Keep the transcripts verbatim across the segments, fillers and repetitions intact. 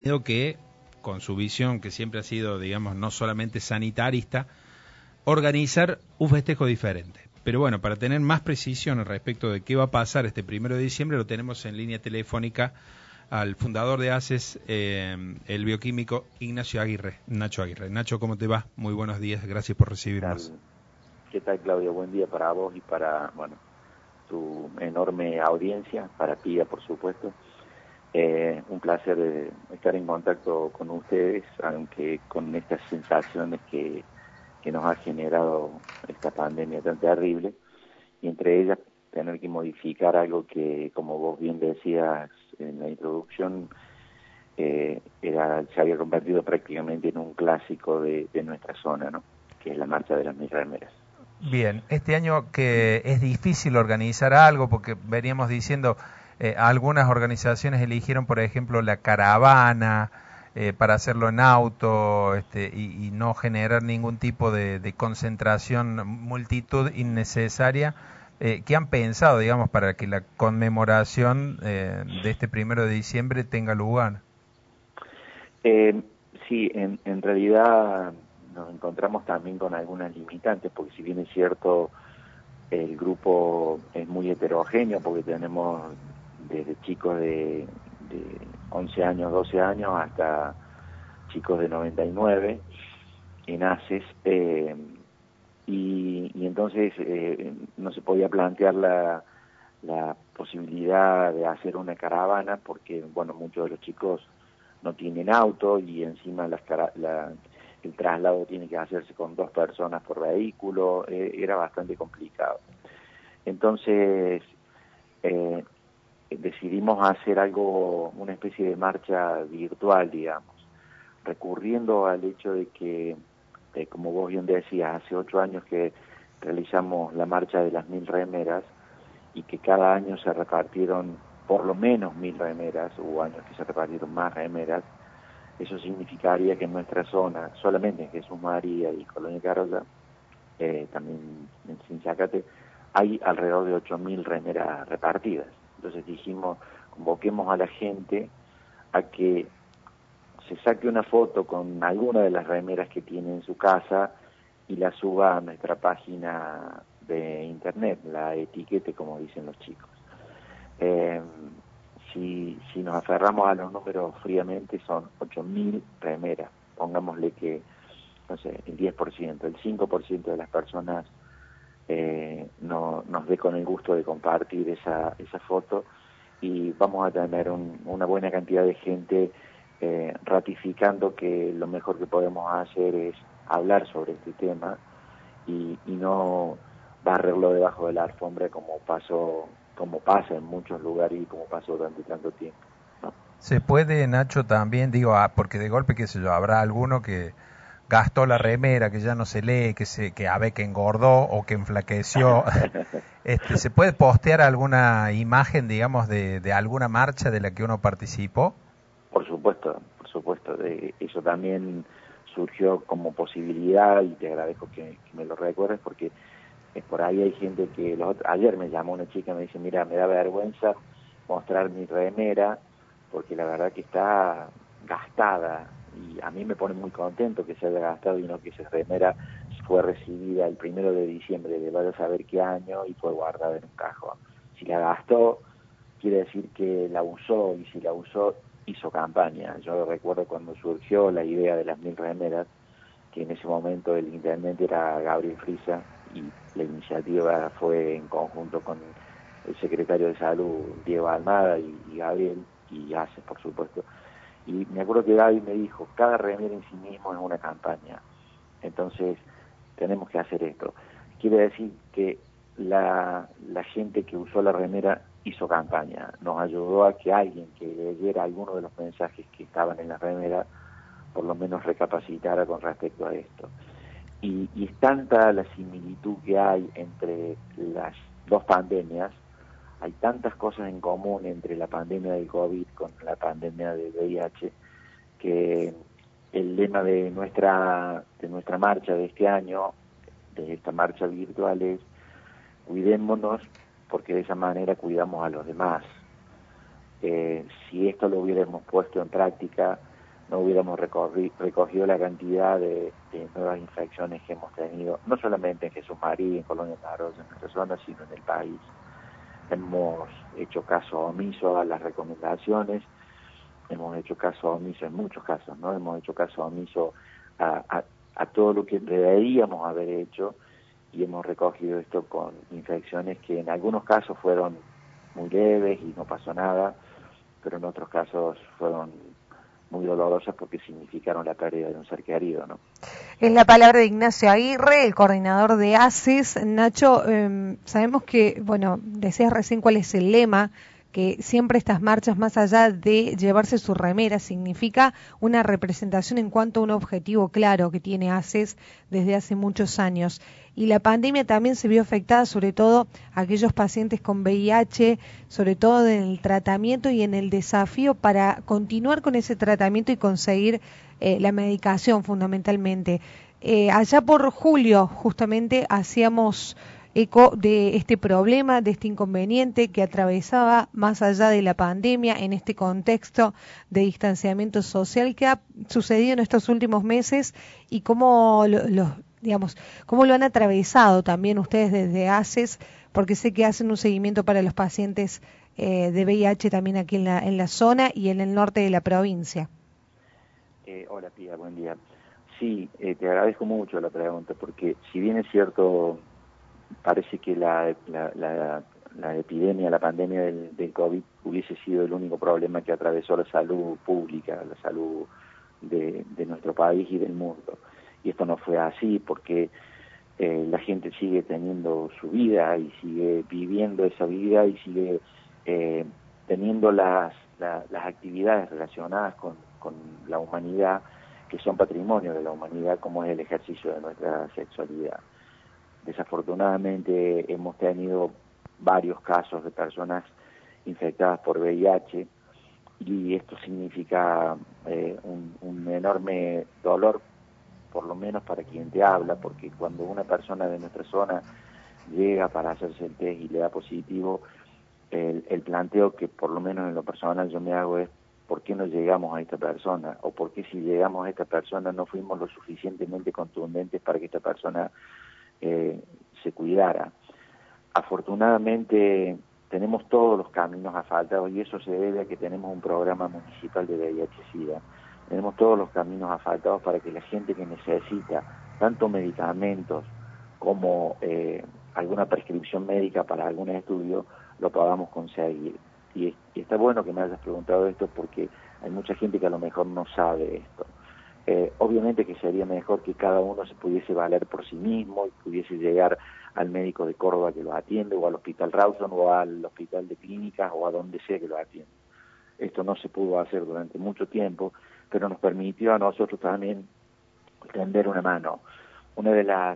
tenido que, con su visión que siempre ha sido, digamos, no solamente sanitarista, organizar un festejo diferente. Pero bueno, para tener más precisión al respecto de qué va a pasar este primero de diciembre, lo tenemos en línea telefónica al fundador de ACES, eh, el bioquímico Ignacio Aguirre, Nacho Aguirre. Nacho, ¿cómo te va? Muy buenos días, gracias por recibirnos. ¿Qué tal, Claudio? Buen día para vos y para, bueno, tu enorme audiencia, para Pía, por supuesto. Eh, un placer eh, estar en contacto con ustedes, aunque con estas sensaciones que, que nos ha generado esta pandemia tan terrible, y entre ellas tener que modificar algo que, como vos bien decías en la introducción, eh, era, se había convertido prácticamente en un clásico de, de nuestra zona, ¿no? Que es la marcha de las mil remeras. Bien, este año que es difícil organizar algo, porque veníamos diciendo, eh, algunas organizaciones eligieron, por ejemplo, la caravana eh, para hacerlo en auto este, y, y no generar ningún tipo de, de concentración, multitud innecesaria. Eh, ¿Qué han pensado, digamos, para que la conmemoración eh, de este primero de diciembre tenga lugar? Eh, sí, en, en realidad nos encontramos también con algunas limitantes, porque si bien es cierto, el grupo es muy heterogéneo, porque tenemos desde chicos de, de once años, doce años, hasta chicos de noventa y nueve en ACES, eh, y, y entonces eh, no se podía plantear la, la posibilidad de hacer una caravana, porque, bueno, muchos de los chicos no tienen auto y encima las cara la, el traslado tiene que hacerse con dos personas por vehículo, eh, era bastante complicado. Entonces eh, decidimos hacer algo, una especie de marcha virtual, digamos, recurriendo al hecho de que, eh, como vos bien decías, hace ocho años que realizamos la marcha de las mil remeras y que cada año se repartieron por lo menos mil remeras, hubo años que se repartieron más remeras. Eso significaría que en nuestra zona, solamente en Jesús María y Colonia Carolla, eh, también en Sinchacate, hay alrededor de ocho mil remeras repartidas. Entonces dijimos, convoquemos a la gente a que se saque una foto con alguna de las remeras que tiene en su casa y la suba a nuestra página de internet, la etiquete, como dicen los chicos. Eh, si, si nos aferramos a los números fríamente, son ocho mil remeras. Pongámosle que, no sé, el diez por ciento, el cinco por ciento de las personas eh, no, nos dé con el gusto de compartir esa, esa foto, y vamos a tener un, una buena cantidad de gente eh, ratificando que lo mejor que podemos hacer es hablar sobre este tema y, y no barrerlo debajo de la alfombra como pasó, como pasa en muchos lugares y como pasó durante tanto tiempo, ¿no? Se puede, Nacho, también, digo, ah, porque de golpe, qué sé yo, habrá alguno que gastó la remera, que ya no se lee, que se, que a ver, que engordó o que enflaqueció. Este, ¿se puede postear alguna imagen, digamos, de, de alguna marcha de la que uno participó? Por supuesto, por supuesto, de, eso también surgió como posibilidad, y te agradezco que, que me lo recuerdes, porque eh, por ahí hay gente que, los, ayer me llamó una chica y me dice, mira, me da vergüenza mostrar mi remera, porque la verdad que está gastada, y a mí me pone muy contento que se haya gastado y no que esa remera fue recibida el primero de diciembre de vaya a saber qué año y fue guardada en un cajón. Si la gastó, quiere decir que la usó, y si la usó, hizo campaña. Yo recuerdo cuando surgió la idea de las mil remeras, que en ese momento el intendente era Gabriel Frisa, y la iniciativa fue en conjunto con el secretario de Salud, Diego Almada, y, y Gabriel, y ACES, por supuesto. Y me acuerdo que Gaby me dijo, cada remera en sí mismo es una campaña, entonces tenemos que hacer esto. Quiere decir que la, la gente que usó la remera hizo campaña, nos ayudó a que alguien que leyera alguno de los mensajes que estaban en la remera por lo menos recapacitara con respecto a esto. Y, y es tanta la similitud que hay entre las dos pandemias, hay tantas cosas en común entre la pandemia del COVID con la pandemia del V I H, que el lema de nuestra, de nuestra marcha de este año, de esta marcha virtual, es cuidémonos porque de esa manera cuidamos a los demás. Eh, si esto lo hubiéramos puesto en práctica no hubiéramos recorri, recogido la cantidad de, de nuevas infecciones que hemos tenido, no solamente en Jesús María, en Colonia Naros, en nuestra zona, sino en el país. Hemos hecho caso omiso a las recomendaciones, hemos hecho caso omiso en muchos casos, ¿no? Hemos hecho caso omiso a, a, a todo lo que deberíamos haber hecho, y hemos recogido esto con infecciones que en algunos casos fueron muy leves y no pasó nada, pero en otros casos fueron muy dolorosas porque significaron la pérdida de un ser querido, ¿no? Es la palabra de Ignacio Aguirre, el coordinador de ACES. Nacho, eh, sabemos que, bueno, decías recién cuál es el lema, que siempre estas marchas, más allá de llevarse su remera, significa una representación en cuanto a un objetivo claro que tiene ACES desde hace muchos años. Y la pandemia también se vio afectada, sobre todo a aquellos pacientes con V I H, sobre todo en el tratamiento y en el desafío para continuar con ese tratamiento y conseguir eh, la medicación fundamentalmente. Eh, allá por julio, justamente, hacíamos eco de este problema, de este inconveniente que atravesaba más allá de la pandemia en este contexto de distanciamiento social que ha sucedido en estos últimos meses y cómo lo, lo, digamos, cómo lo han atravesado también ustedes desde ACES, porque sé que hacen un seguimiento para los pacientes eh, de V I H también aquí en la, en la zona y en el norte de la provincia. Eh, hola Pía, buen día. Sí, eh, te agradezco mucho la pregunta, porque si bien es cierto, parece que la, la, la, la epidemia, la pandemia del, del COVID hubiese sido el único problema que atravesó la salud pública, la salud de, de nuestro país y del mundo. Y esto no fue así, porque eh, la gente sigue teniendo su vida y sigue viviendo esa vida y sigue eh, teniendo las, la, las actividades relacionadas con, con la humanidad, que son patrimonio de la humanidad, como es el ejercicio de nuestra sexualidad. Desafortunadamente hemos tenido varios casos de personas infectadas por V I H, y esto significa eh, un, un enorme dolor, por lo menos para quien te habla, porque cuando una persona de nuestra zona llega para hacerse el test y le da positivo, el, el planteo que por lo menos en lo personal yo me hago es: ¿por qué no llegamos a esta persona? O ¿por qué si llegamos a esta persona no fuimos lo suficientemente contundentes para que esta persona eh, se cuidara? Afortunadamente tenemos todos los caminos asfaltados, y eso se debe a que tenemos un programa municipal de V I H SIDA. Tenemos todos los caminos asfaltados para que la gente que necesita tanto medicamentos como eh, alguna prescripción médica para algún estudio lo podamos conseguir. Y, y está bueno que me hayas preguntado esto, porque hay mucha gente que a lo mejor no sabe esto. Eh, obviamente que sería mejor que cada uno se pudiese valer por sí mismo y pudiese llegar al médico de Córdoba que lo atiende, o al Hospital Rawson, o al Hospital de Clínicas, o a donde sea que lo atiende. Esto no se pudo hacer durante mucho tiempo, pero nos permitió a nosotros también tender una mano. Una de las,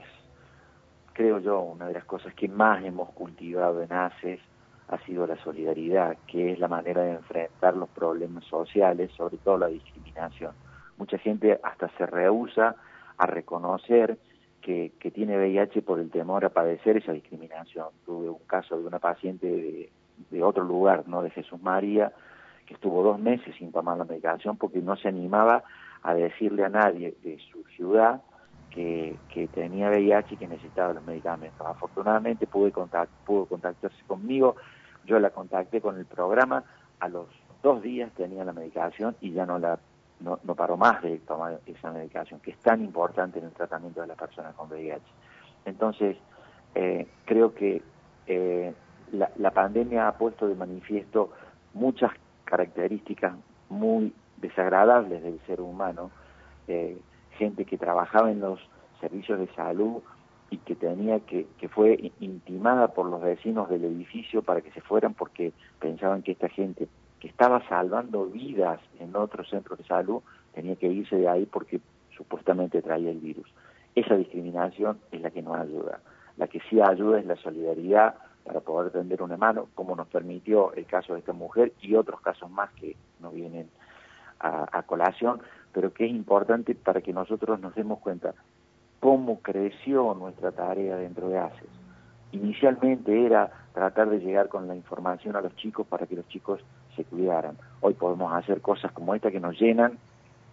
creo yo, una de las cosas que más hemos cultivado en ACES ha sido la solidaridad, que es la manera de enfrentar los problemas sociales, sobre todo la discriminación. Mucha gente hasta se rehúsa a reconocer que, que tiene V I H por el temor a padecer esa discriminación. Tuve un caso de una paciente de, de otro lugar, no de Jesús María, que estuvo dos meses sin tomar la medicación porque no se animaba a decirle a nadie de su ciudad que, que tenía V I H y que necesitaba los medicamentos. Afortunadamente pude contact, pudo contactarse conmigo, yo la contacté con el programa, a los dos días tenía la medicación y ya no la no, no paró más de tomar esa medicación, que es tan importante en el tratamiento de las personas con V I H. Entonces, eh, creo que eh, la, la pandemia ha puesto de manifiesto muchas características muy desagradables del ser humano, eh, gente que trabajaba en los servicios de salud y que tenía que, que fue intimada por los vecinos del edificio para que se fueran porque pensaban que esta gente que estaba salvando vidas en otros centros de salud tenía que irse de ahí porque supuestamente traía el virus. Esa discriminación es la que no ayuda. La que sí ayuda es la solidaridad para poder tender una mano, como nos permitió el caso de esta mujer y otros casos más que no vienen a, a colación, pero que es importante para que nosotros nos demos cuenta cómo creció nuestra tarea dentro de ACES. Inicialmente era tratar de llegar con la información a los chicos para que los chicos se cuidaran. Hoy podemos hacer cosas como esta que nos llenan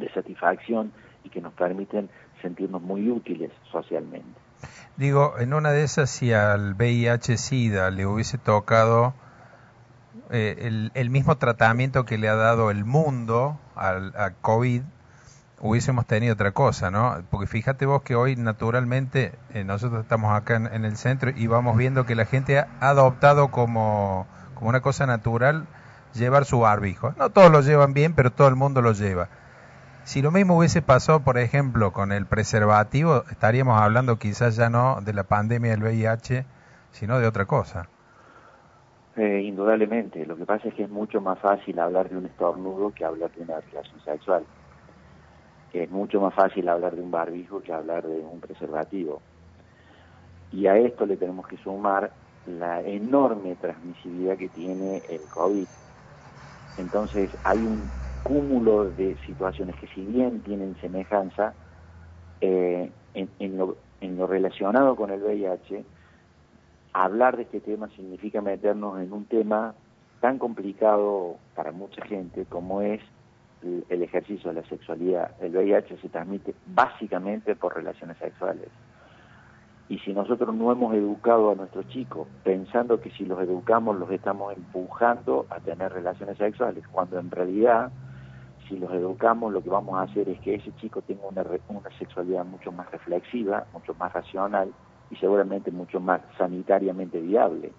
de satisfacción y que nos permiten sentirnos muy útiles socialmente. Digo, en una de esas, si al V I H-Sida le hubiese tocado eh, el, el mismo tratamiento que le ha dado el mundo al a COVID, hubiésemos tenido otra cosa, ¿no? Porque fíjate vos que hoy, naturalmente, eh, nosotros estamos acá en, en el centro y vamos viendo que la gente ha adoptado como, como una cosa natural llevar su barbijo. No todos lo llevan bien, pero todo el mundo lo lleva. Si lo mismo hubiese pasado, por ejemplo, con el preservativo, estaríamos hablando quizás ya no de la pandemia del V I H, sino de otra cosa. Eh, indudablemente. Lo que pasa es que es mucho más fácil hablar de un estornudo que hablar de una relación sexual. Que es mucho más fácil hablar de un barbijo que hablar de un preservativo. Y a esto le tenemos que sumar la enorme transmisibilidad que tiene el COVID. Entonces hay un cúmulo de situaciones que, si bien tienen semejanza, eh, en, en, lo, en lo relacionado con el V I H, hablar de este tema significa meternos en un tema tan complicado para mucha gente como es el, el ejercicio de la sexualidad. El V I H se transmite básicamente por relaciones sexuales. Y si nosotros no hemos educado a nuestros chicos pensando que si los educamos los estamos empujando a tener relaciones sexuales, cuando en realidad, si los educamos, lo que vamos a hacer es que ese chico tenga una, una sexualidad mucho más reflexiva, mucho más racional y seguramente mucho más sanitariamente viable.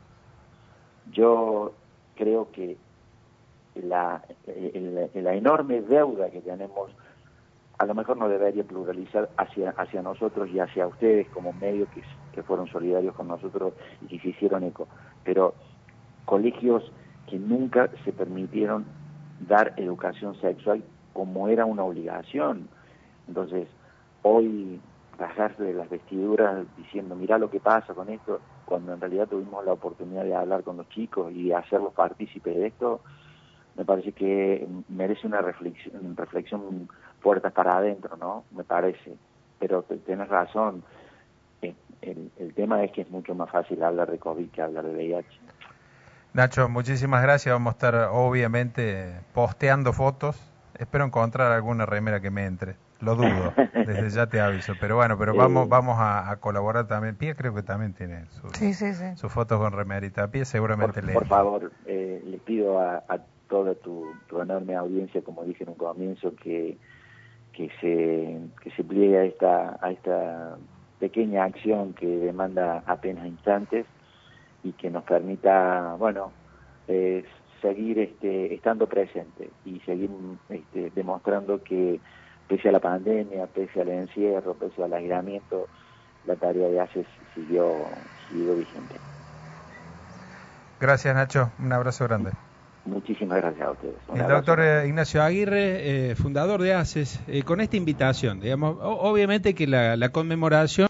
Yo creo que la, la, la enorme deuda que tenemos a lo mejor no debería pluralizar hacia hacia nosotros y hacia ustedes como medios que, que fueron solidarios con nosotros y que se hicieron eco, pero colegios que nunca se permitieron dar educación sexual como era una obligación. Entonces, hoy rasgarse de las vestiduras diciendo, mirá lo que pasa con esto, cuando en realidad tuvimos la oportunidad de hablar con los chicos y hacerlos partícipes de esto, me parece que merece una reflexión, reflexión puertas para adentro, ¿no? Me parece. Pero tenés razón, el, el, el tema es que es mucho más fácil hablar de COVID que hablar de V I H. Nacho, muchísimas gracias. Vamos a estar obviamente posteando fotos. Espero encontrar alguna remera que me entre. Lo dudo, desde ya te aviso. Pero bueno, pero vamos vamos a, a colaborar también. Pía creo que también tiene sus, sí, sí, sí. sus fotos con remerita. Pía seguramente por, le... Por favor, eh, les pido a, a toda tu, tu enorme audiencia, como dije en un comienzo, que que se que se pliegue a esta a esta pequeña acción que demanda apenas instantes y que nos permita, bueno, eh, seguir este estando presente y seguir este, demostrando que pese a la pandemia, pese al encierro, pese al aislamiento, la tarea de ACES siguió siguió vigente. Gracias, Nacho, un abrazo grande. Muchísimas gracias a ustedes. Un el abrazo. doctor eh, Ignacio Aguirre, eh, fundador de ACES, eh, con esta invitación, digamos, o- obviamente que la, la conmemoración